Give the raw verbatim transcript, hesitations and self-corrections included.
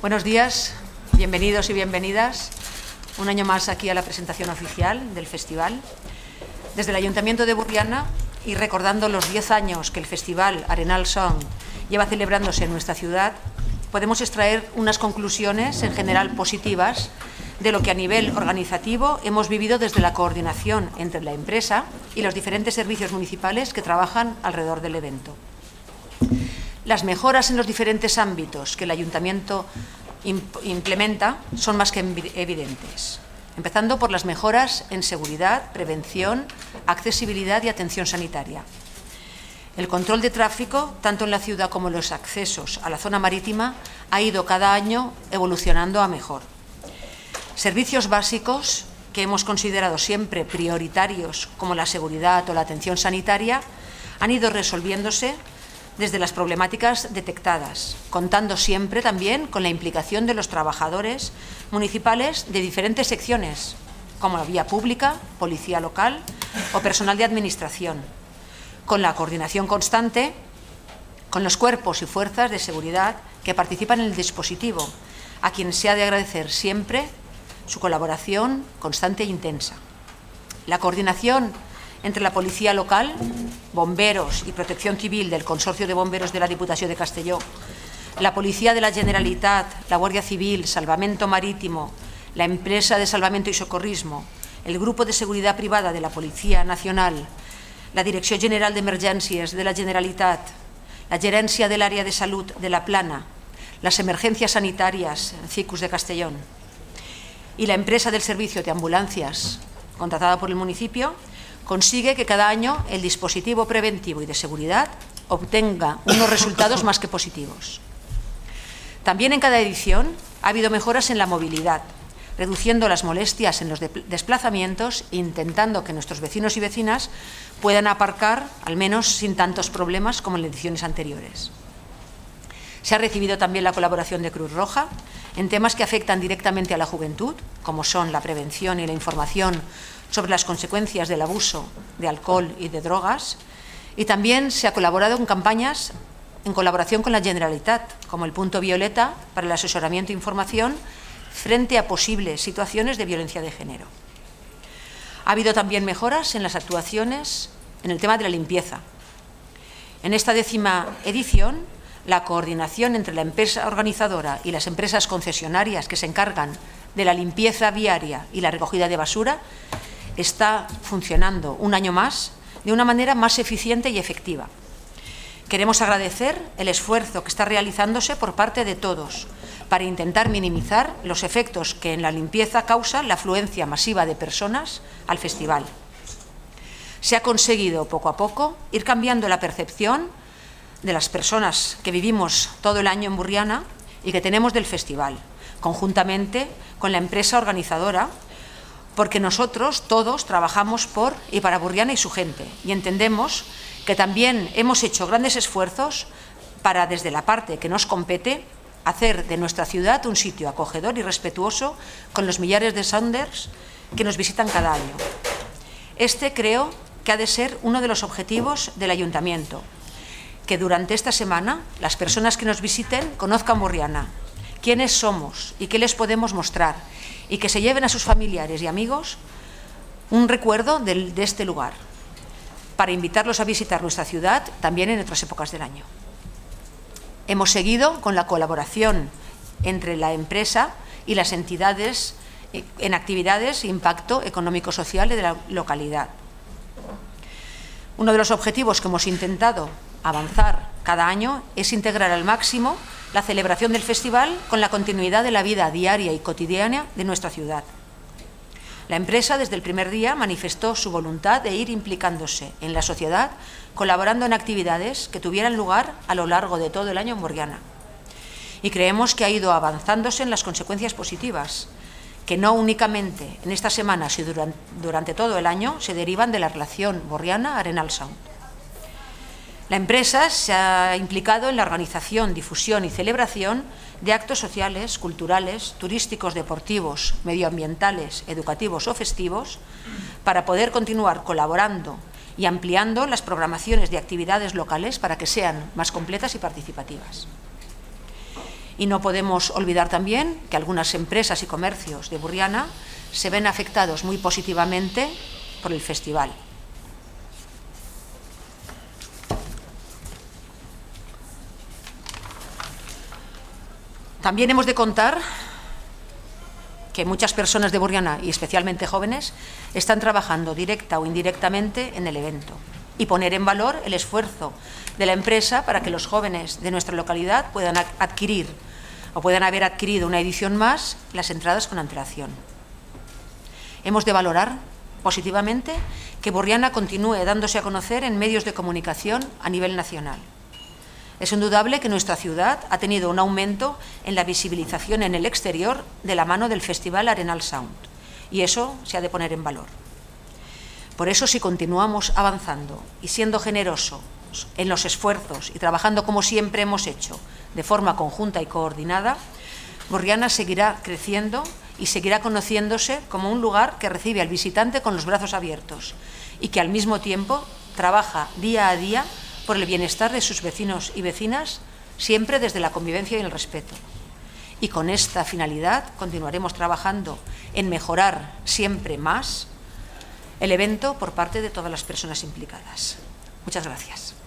Buenos días, bienvenidos y bienvenidas un año más aquí a la presentación oficial del festival. Desde el Ayuntamiento de Burriana y recordando los diez años que el Festival Arenal Sound lleva celebrándose en nuestra ciudad, podemos extraer unas conclusiones en general positivas de lo que a nivel organizativo hemos vivido desde la coordinación entre la empresa y los diferentes servicios municipales que trabajan alrededor del evento. Las mejoras en los diferentes ámbitos que el Ayuntamiento implementa son más que evidentes, empezando por las mejoras en seguridad, prevención, accesibilidad y atención sanitaria. El control de tráfico, tanto en la ciudad como en los accesos a la zona marítima, ha ido cada año evolucionando a mejor. Servicios básicos que hemos considerado siempre prioritarios, como la seguridad o la atención sanitaria, han ido resolviéndose desde las problemáticas detectadas, contando siempre también con la implicación de los trabajadores municipales de diferentes secciones, como la vía pública, policía local o personal de administración, con la coordinación constante con los cuerpos y fuerzas de seguridad que participan en el dispositivo, a quienes se ha de agradecer siempre su colaboración constante e intensa. La coordinación entre la policía local, bomberos y protección civil del Consorcio de Bomberos de la Diputació de Castelló, la Policía de la Generalitat, la Guardia Civil, Salvamento Marítimo, la Empresa de Salvamento y Socorrismo, el Grupo de Seguridad Privada de la Policía Nacional, la Direcció General d'Emergències de la Generalitat, la Gerència del Área de Salud de la Plana, las Emergencias Sanitarias, CICUS de Castellón, y la Empresa del Servicio de Ambulancias, contratada por el municipio, consigue que cada año el dispositivo preventivo y de seguridad obtenga unos resultados más que positivos. También en cada edición ha habido mejoras en la movilidad, reduciendo las molestias en los desplazamientos e intentando que nuestros vecinos y vecinas puedan aparcar, al menos sin tantos problemas como en ediciones anteriores. Se ha recibido también la colaboración de Cruz Roja en temas que afectan directamente a la juventud, como son la prevención y la información sobre las consecuencias del abuso de alcohol y de drogas, y también se ha colaborado en campañas en colaboración con la Generalitat, como el Punto Violeta para el asesoramiento e información frente a posibles situaciones de violencia de género. Ha habido también mejoras en las actuaciones en el tema de la limpieza. En esta décima edición, la coordinación entre la empresa organizadora y las empresas concesionarias que se encargan de la limpieza viaria y la recogida de basura está funcionando un año más de una manera más eficiente y efectiva. Queremos agradecer el esfuerzo que está realizándose por parte de todos para intentar minimizar los efectos que en la limpieza causa la afluencia masiva de personas al festival. Se ha conseguido poco a poco ir cambiando la percepción de las personas que vivimos todo el año en Burriana y que tenemos del festival, conjuntamente con la empresa organizadora, porque nosotros todos trabajamos por y para Burriana y su gente, y entendemos que también hemos hecho grandes esfuerzos para, desde la parte que nos compete, hacer de nuestra ciudad un sitio acogedor y respetuoso con los millares de sounders que nos visitan cada año. Este creo que ha de ser uno de los objetivos del Ayuntamiento, que durante esta semana las personas que nos visiten conozcan Burriana, quiénes somos y qué les podemos mostrar, y que se lleven a sus familiares y amigos un recuerdo de, de este lugar, para invitarlos a visitar nuestra ciudad también en otras épocas del año. Hemos seguido con la colaboración entre la empresa y las entidades en actividades de impacto económico-social de la localidad. Uno de los objetivos que hemos intentado avanzar cada año es integrar al máximo la celebración del festival con la continuidad de la vida diaria y cotidiana de nuestra ciudad. La empresa desde el primer día manifestó su voluntad de ir implicándose en la sociedad, colaborando en actividades que tuvieran lugar a lo largo de todo el año en Burriana. Y creemos que ha ido avanzándose en las consecuencias positivas, que no únicamente en esta semana, sino durante, durante todo el año, se derivan de la relación Burriana-Arenal Sound. La empresa se ha implicado en la organización, difusión y celebración de actos sociales, culturales, turísticos, deportivos, medioambientales, educativos o festivos, para poder continuar colaborando y ampliando las programaciones de actividades locales para que sean más completas y participativas. Y no podemos olvidar también que algunas empresas y comercios de Burriana se ven afectados muy positivamente por el festival. También hemos de contar que muchas personas de Burriana, y especialmente jóvenes, están trabajando directa o indirectamente en el evento, y poner en valor el esfuerzo de la empresa para que los jóvenes de nuestra localidad puedan adquirir o puedan haber adquirido una edición más las entradas con antelación. Hemos de valorar positivamente que Burriana continúe dándose a conocer en medios de comunicación a nivel nacional. Es indudable que nuestra ciudad ha tenido un aumento en la visibilización en el exterior de la mano del Festival Arenal Sound, y eso se ha de poner en valor. Por eso, si continuamos avanzando y siendo generosos en los esfuerzos y trabajando como siempre hemos hecho, de forma conjunta y coordinada, Burriana seguirá creciendo y seguirá conociéndose como un lugar que recibe al visitante con los brazos abiertos y que al mismo tiempo trabaja día a día por el bienestar de sus vecinos y vecinas, siempre desde la convivencia y el respeto. Y con esta finalidad continuaremos trabajando en mejorar siempre más el evento por parte de todas las personas implicadas. Muchas gracias.